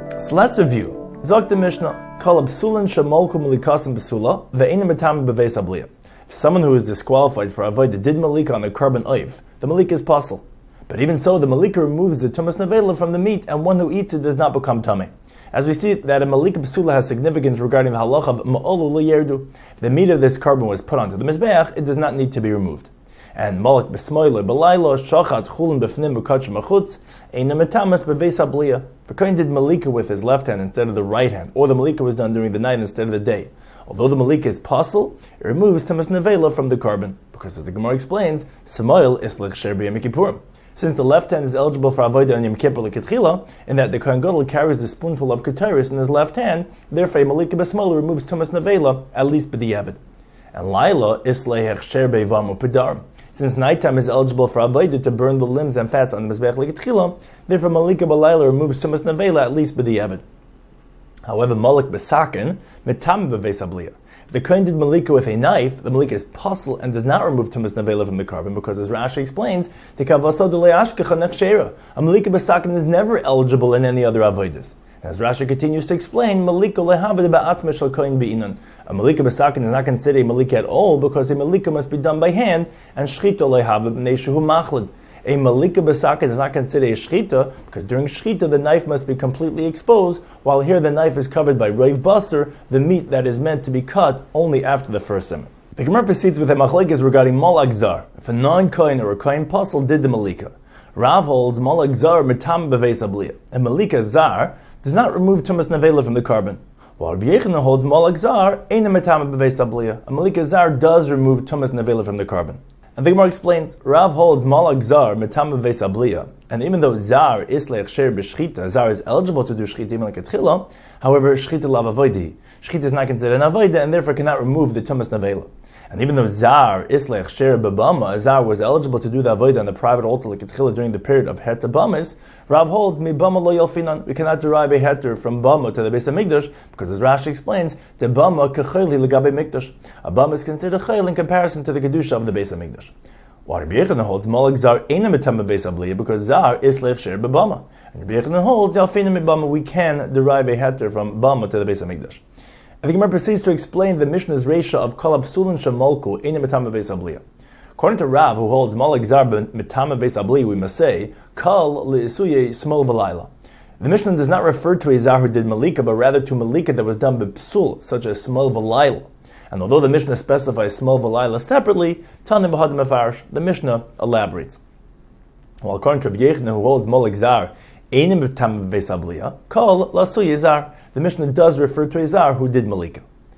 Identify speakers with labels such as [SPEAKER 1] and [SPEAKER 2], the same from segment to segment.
[SPEAKER 1] So let's review. Zok the Mishnah, Kol Psulin Shemolku Malikasim Besula, Ve'enim Metam Beveis Abliya. If someone who is disqualified for avodah did malika on the carbon oif, the malika is pasul. But even so, the malika removes the tumas nevela from the meat, and one who eats it does not become tameh. As we see that a malika besula has significance regarding the halacha of ma'olu liyerdu. If the meat of this carbon was put onto the mizbeach, it does not need to be removed. And malak besmoilo belaylo shachat chulin befnim b'kach machutz eina metamas beveis abliya. If a kohen did malika with his left hand instead of the right hand, or the malika was done during the night instead of the day, although the malika is pasul, it removes tumas nevela from the carbon, because as the Gemara explains, samoil islech sher b'yom kippurim. Since the left hand is eligible for avodah on Yom Kippur l'ketchila, in that the kohen gadol carries the spoonful of keteris in his left hand, therefore a malika besmoil removes tumas nevela at least b'diavad. And laila islech sher b'vam u'pedarim. Since nighttime is eligible for avodah to burn the limbs and fats on the mizbeach l'ketchila, therefore malika b'layla removes tumas nevela at least b'diavad. However, malik besakin mitam beveis abliya. If the kohen did malika with a knife, the malika is pasul and does not remove tumas nevela from the carbon, because as Rashi explains, the kavasod le'ashkecha nechshera. A malika besakin is never eligible in any other avodas. As Rashi continues to explain, malika lehaved ba'atzma shel kohen be'inan. A malika besakin is not considered a malika at all, because a malika must be done by hand, and shchita lehaved b'nei shehu machlid. A malika besakin is not considered a shchita, because during shchita the knife must be completely exposed, while here the knife is covered by reiv basar, the meat that is meant to be cut only after the first simon. The Gemara proceeds with a machlekes regarding malak zar. If a non-kohen or a kohen pasul did the malika, Rav holds malak zar mitam beveis abliya. A malika zar does not remove tumas nevela from the carbon, while Rabbi Yechina holds malak zar eina mitam beveis abliya. A malika zar does remove tumas nevela from the carbon. And the Gemara explains, Rav holds malak zar mitam beveis abliya, and even though zar islech sher b'shchita, zar is eligible to do shchita even like a tchila, however, shchita lav avoidi. Shchita is not considered an avoida, and therefore cannot remove the tumas nevela. And even though zar islech sher b'bama, zar was eligible to do the avoida on the private altar like a tchila during the period of heter bamas, Rav holds mi bama lo yalfinan. We cannot derive a heter from bama to the Beis Hamikdash, because as Rashi explains, the bama kechayli legabe mikdash. A bama is considered a chayil in comparison to the kedusha of the Beis Hamikdash. While Rabbi Yechina holds malak zar eina mitam beveis abliya, because zar islech sher b'bama. And Rabbi Yechina holds yalfinan mi bama. We can derive a heter from bama to the Beis Hamikdash. And the Gemara proceeds to explain the Mishnah's reisha of kol psulin shemolku eina mitam beveis abliya. According to Rav, who holds malak zar mitam beveis abliya, we must say kol leisuye smol v'layla. The Mishnah does not refer to a zar who did malika, but rather to malika that was done b'psul, such as smol v'layla. And although the Mishnah specifies smol v'layla separately, tanim v'hadim mefarish, the Mishnah elaborates. While according to Rabbi Yechina, who holds malak zar eina mitam beveis abliya, kol lasuye zar, the Mishnah does refer to a zar who did malika.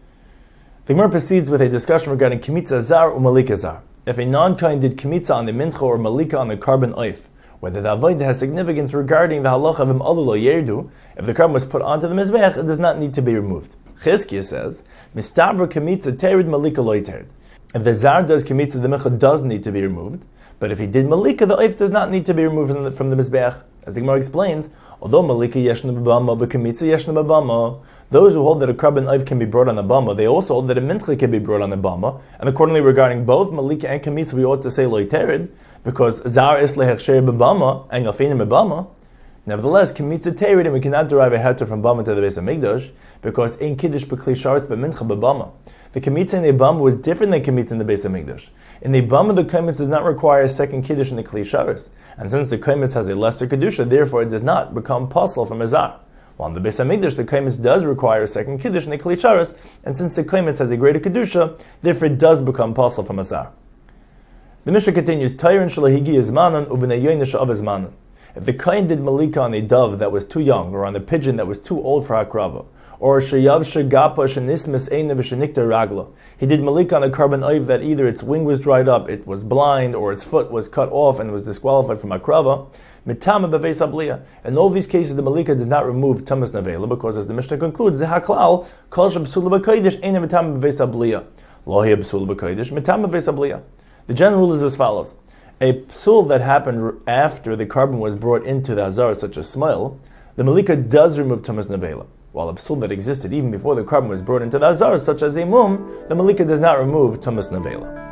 [SPEAKER 1] The Gemara proceeds with a discussion regarding kimitza zar or malika zar. If a non-kohen did kimitza on the mincha or malika on the carbon oif, whether the avodah has significance regarding the halacha of im'olu lo yerdu, if the carbon was put onto the mizbech, it does not need to be removed. Chizkiah says, mistabra kimitza terid malika lo terid. If the zar does kimitza, the mincha does need to be removed, but if he did malika, the oif does not need to be removed from the mizbech. As the Gemara explains, although malika yeshna b'bama, but kimitza yeshna b'bama, those who hold that a carbon oif can be brought on the bama, they also hold that a mincha can be brought on the bama, and accordingly regarding both malika and kimitza, we ought to say lo terid, because zar islech sher b'bama and yalfinim b'bama. Nevertheless, kimitza terid, and we cannot derive a heter from bama to the Beis Hamikdash, because in kiddush b'kli sharetz b'mincha b'bama. The kimitza in the bama was different than kimitza in the Beis Hamikdash. In the bama, the kimitza does not require a second kiddush in the kli sharetz, and since the kimitza has a lesser kedusha, therefore it does not become pasul from a zar. While in the Beis Hamikdash, the kimitza does require a second kiddush in the kli sharetz, and since the kimitza has a greater kedusha, therefore it does become pasul from a zar. The Mishnah continues, Tayrin shalahigi izmanan ubnei yoinish of izmanan. If the kohen did malika on a dove that was too young, or on a pigeon that was too old for hakrava, or sheyav shegapa shenismis einav shenikta ragla, he did malika on a carbon oiv that either its wing was dried up, it was blind, or its foot was cut off and was disqualified from hakrava, mitama beveis abliya. In all these cases, the malika does not remove tumas nevela, because as the Mishnah concludes, zehaklal kol shebsula b'kodesh einav mitama beveis abliya, lo hiya b'sula b'kodesh mitama beveis abliya. The general rule is as follows. A psul that happened after the carbon was brought into the azar, such as smile, the malika does remove tumas nevela. While a psul that existed even before the carbon was brought into the azar, such as a mum, the malika does not remove tumas nevela.